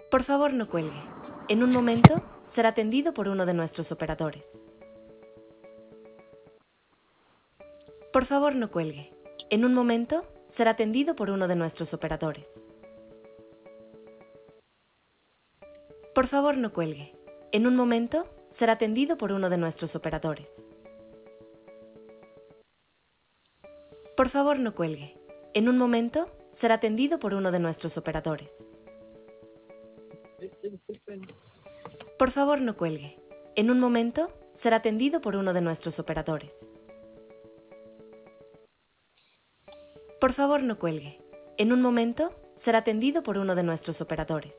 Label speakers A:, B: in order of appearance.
A: Por favor, no cuelgue. En un momento será atendido por uno de nuestros operadores. Por favor, no cuelgue. En un momento será atendido por uno de nuestros operadores. Por favor, no cuelgue. En un momento será atendido por uno de nuestros operadores. Por favor, no cuelgue. En un momento será atendido por uno de nuestros operadores. Por favor, no cuelgue. En un momento será atendido por uno de nuestros operadores. Por favor, no cuelgue. En un momento será atendido por uno de nuestros operadores.